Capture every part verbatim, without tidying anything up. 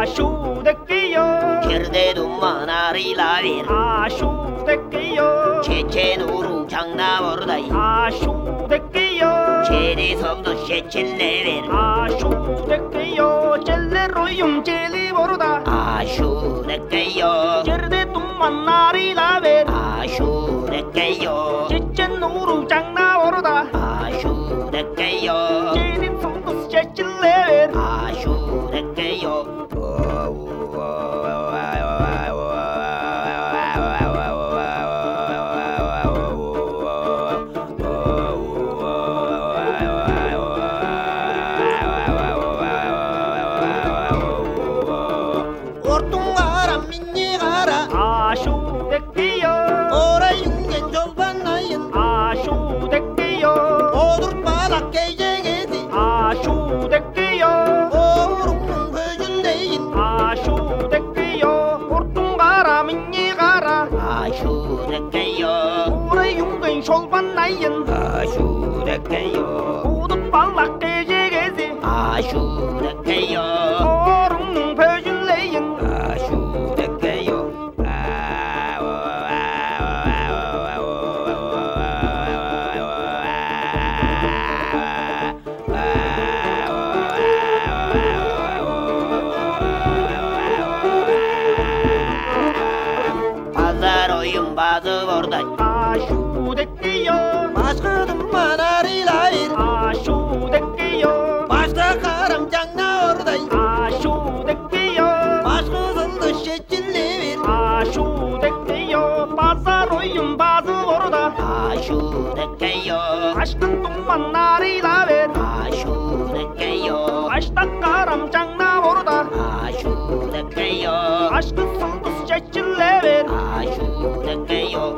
aşudekiyo Kerde duman arılar aşudekiyo Çeçen uru 장나 orday aşudekiyo Çeri sobdu şeçillever aşudekiyo celleroyum celi orada aşudekiyo Kerde duman arılar aşudekiyo çeçen uru 장나 orada aşudekiyo celi sobdu şeçillever aşudekiyo aşudekiyo Oray yungen jolban ayın aşudekiyo Odur balak gecegedi aşudekiyo Orunun gözündeyin aşudekiyo Hortun kara minni kara aşudekiyo Oray yungen şolban ayın aşudekiyo Udut balak gece gezi aşudekiyo Orunun pöjünleyin aşudekiyo Pazar oyun bazı orday aşudekiyo Başkıdım manarilayır aşudekiyo Başta karım canna orday aşudekiyo Başkızıldı şekillivir aşudekiyo Pazar oyun bazı orada aşudekiyo Aşkın duman narıyla ver aşudekiyo Aşta karam canna orada aşudekiyo Aşkın sıldız çeçille ver aşudekiyo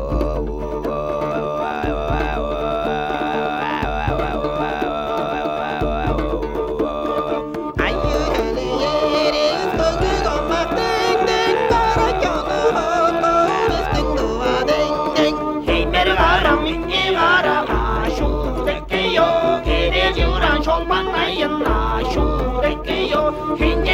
Ayyılı yeriz gözü olmak deng deng Kara canı hoto mistin duva deng deng Heymer karam minni kara aşudekiyo Kere juran şolban ayın aşudekiyo Henge